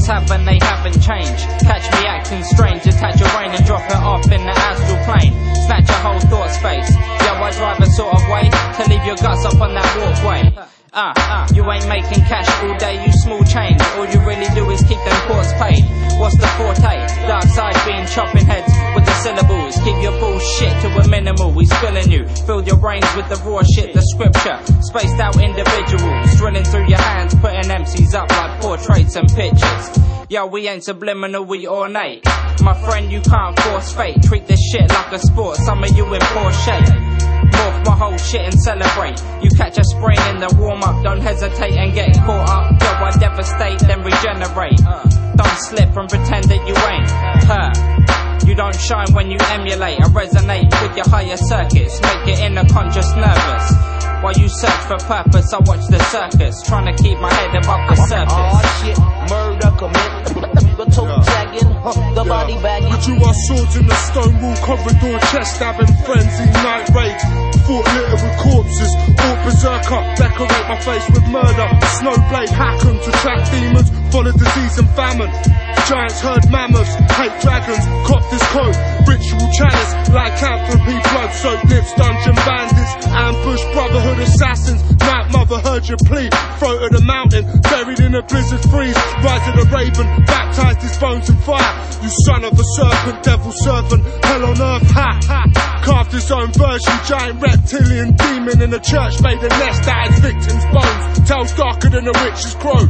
haven't, they haven't changed. Catch me acting strange, detach your brain and drop it off in the astral plane. Snatch your whole thought space. Yo, I drive a sort of way to leave your guts up on that walkway. You ain't making cash all day, you small change. All you really do is keep them courts paid. What's the forte? Dark side being chopping heads with the syllables. Keep your bullshit to a minimal, we spilling you. Fill your brains with the raw shit, the scripture. Spaced out individuals, drilling through your hands, putting MCs up like portraits and pictures. Yo, we ain't subliminal, we ornate. My friend, you can't force fate. Treat this shit like a sport, some of you in poor shape. Morph my whole shit and celebrate. You catch a sprain in the warm-up, don't hesitate and get caught up. Yo, I devastate, then regenerate. Don't slip and pretend that you ain't her. You don't shine when you emulate. I resonate with your higher circuits, make your inner conscious nervous. While you search for purpose, I watch the circus, trying to keep my head above the surface. Oh shit, murder commit. The toe tagging, the body bagging. We drew our swords in the stone wall corridor, chest stabbing, frenzy, night raid. Fort littered with corpses, all berserker. Decorate my face with murder. Snowblade, hack 'em to track demons, follow disease and famine. Giants herd mammoths, hate dragons, cop this code. Ritual chalice, lycanthropy, blood soaked lips, dungeon bandits, ambush, brotherhood assassins. Night mother heard your plea, throat of the mountain, buried in a blizzard freeze. Rise of the raven, baptized his bones in fire. You son of a serpent, devil servant, hell on earth, ha ha. Carved his own version, giant reptilian demon in a church made a nest out of his victims' bones. Tales darker than a witch's crow.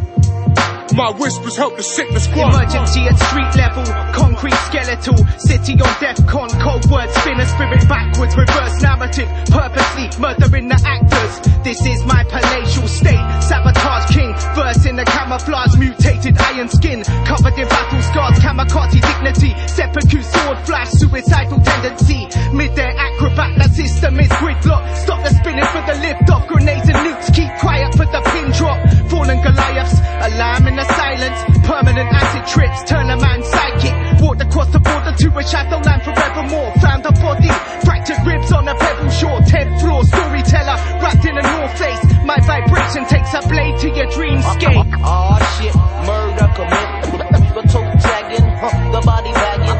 My whispers help the sickness grow. Emergency at street level, concrete skeletal. City on DEFCON, cold words, spin a spirit backwards. Reverse narrative, purposely murdering the actors. This is my palatial state, sabotage king. Verse in the camouflage, mutated iron skin. Covered in battle scars, kamikaze dignity. Seppuku sword flash, suicidal tendency. Mid-air acrobat, that system is gridlock. Stop the spinning for the lift off. Grenades and nukes, keep quiet for the pin drop. Fallen Goliaths, alarm in the silence. Permanent acid trips, turn a man psychic. Walked across the border to a shadowland forevermore. Found a body, fractured ribs on a pebble shore. 10th floor, storyteller, wrapped in a North Face. My vibration takes a blade to your dreamscape. Oh shit, murder commit. The toe tagging, the body bagging.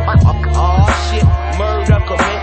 Oh shit, murder commit.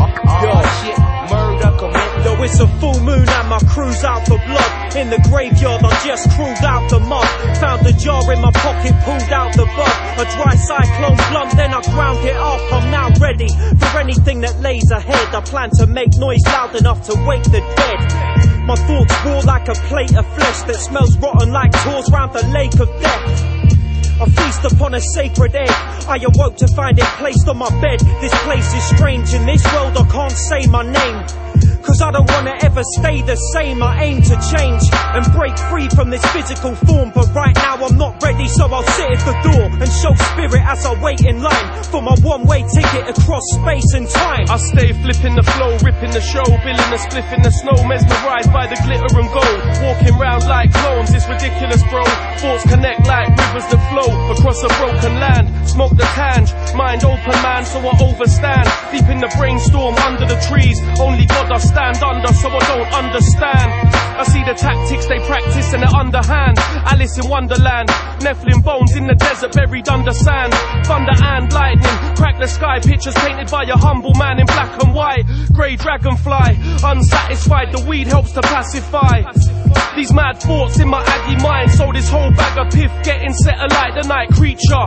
Oh shit, murder commit. Yo, it's a full moon and my crew's out for blood. In the graveyard, I just crawled out the mud. Found a jar in my pocket, pulled out the bud. A dry cyclone blunt, then I ground it up. I'm now ready for anything that lays ahead. I plan to make noise loud enough to wake the dead. My thoughts roar like a plate of flesh that smells rotten like tours round the lake of death. I feast upon a sacred egg. I awoke to find it placed on my bed. This place is strange. In this world I can't say my name, cause I don't wanna ever stay the same. I aim to change and break free from this physical form, but right now I'm not ready, so I'll sit at the door and show spirit as I wait in line for my one-way ticket across space and time. I stay flipping the flow, ripping the show, billing the spliff in the snow, mesmerized by the glitter and gold. Walking round like clones, it's ridiculous, bro. Thoughts connect like rivers that flow across a broken land. Smoke the tange, mind open, man, so I overstand. Deep in the brainstorm, under the trees, only God I stand under, so I don't understand. I see the tactics they practice and they're underhand. Alice in Wonderland, Nephilim bones in the desert buried under sand. Thunder and lightning, crack the sky, pictures painted by a humble man in black and white. Grey dragonfly, unsatisfied, the weed helps to pacify these mad thoughts in my aggy mind. So this whole bag of piff getting set alight, the night creature.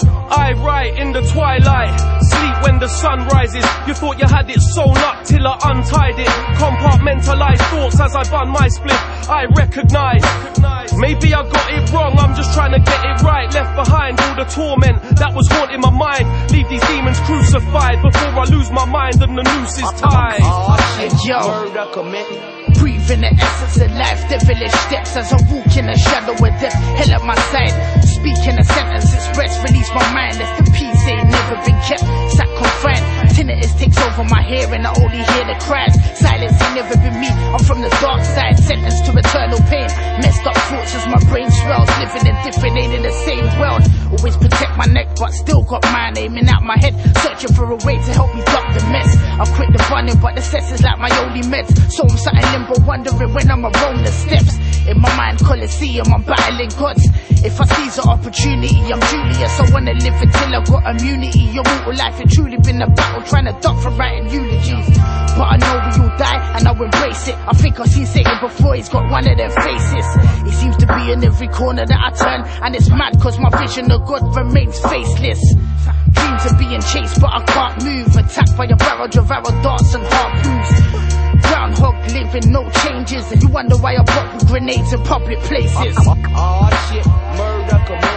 I write in the twilight, sleep when the sun rises. You thought you had it sewn up till I untied it. Compartmentalized thoughts as I bun my split. I recognize, maybe I got it wrong, I'm just trying to get it right. Left behind all the torment that was haunting my mind. Leave these demons crucified before I lose my mind and the noose is tied. Hey yo, Murder commit. breathe in the essence of life, devilish steps as I walk in the shadow of death. Hell at my side, speaking a sentence, express, release my mind. If the peace ain't never been kept, sat confined. Tinnitus takes over my hearing, I only hear the cries. Silence ain't never been me, I'm from the dark side, sentenced to eternal pain. Messed up thoughts as my brain worlds, living in different, ain't in the same world. Always protect my neck, but still got mine aiming out my head, searching for a way to help me duck the mess. I've quit the running, but the cess is like my only meds. So I'm sat in limbo, wondering when I'ma roll the steps. In my mind, Colosseum, I'm battling gods. If I seize an opportunity, I'm Julius. I wanna live until I got immunity. Your mortal life, it truly been a battle, trying to duck from writing eulogies. But I know we all die, and I'll embrace it. I think I've seen Satan before, he's got one of their faces. He seems to be in every corner that I turn, and it's mad cause my vision of God remains faceless. Dreams of being chased, but I can't move. Attacked by a barrage of arrow darts and harpoons. Groundhog living, no changes, and you wonder why I pop with grenades in public places. Oh shit, murder commit.